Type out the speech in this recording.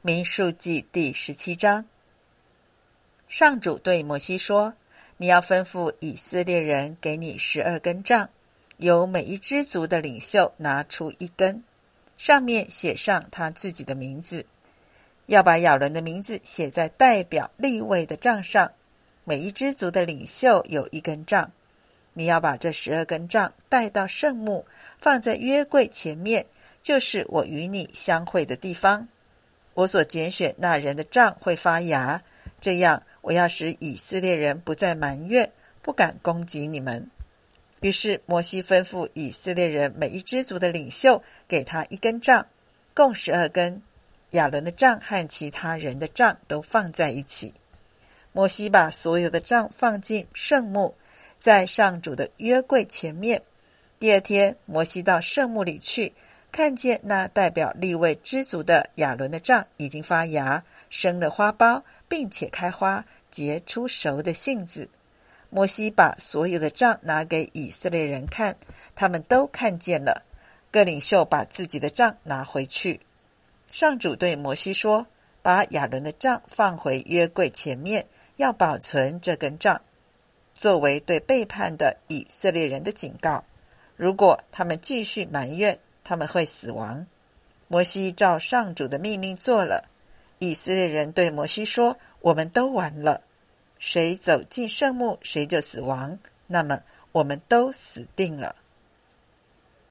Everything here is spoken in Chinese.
民数记第17章。上主对摩西说，你要吩咐以色列人给你12根杖，由每一支族的领袖拿出一根，上面写上他自己的名字，要把亚伦的名字写在代表利未的杖上，每一支族的领袖有一根杖。你要把这12根杖带到圣幕，放在约柜前面，就是我与你相会的地方。我所拣选那人的杖会发芽，这样我要使以色列人不再埋怨，不敢攻击你们。于是摩西吩咐以色列人每一支族的领袖给他一根杖，共12根。亚伦的杖和其他人的杖都放在一起。摩西把所有的杖放进圣幕，在上主的约柜前面。第二天，摩西到圣幕里去，看见那代表利未支族的亚伦的杖已经发芽，生了花苞，并且开花，结出熟的杏子。摩西把所有的杖拿给以色列人看，他们都看见了。各领袖把自己的杖拿回去。上主对摩西说，把亚伦的杖放回约柜前面，要保存这根杖，作为对背叛的以色列人的警告。如果他们继续埋怨，他们会死亡。摩西照上主的命令做了。以色列人对摩西说，我们都完了，谁走进圣幕，谁就死亡，那么我们都死定了。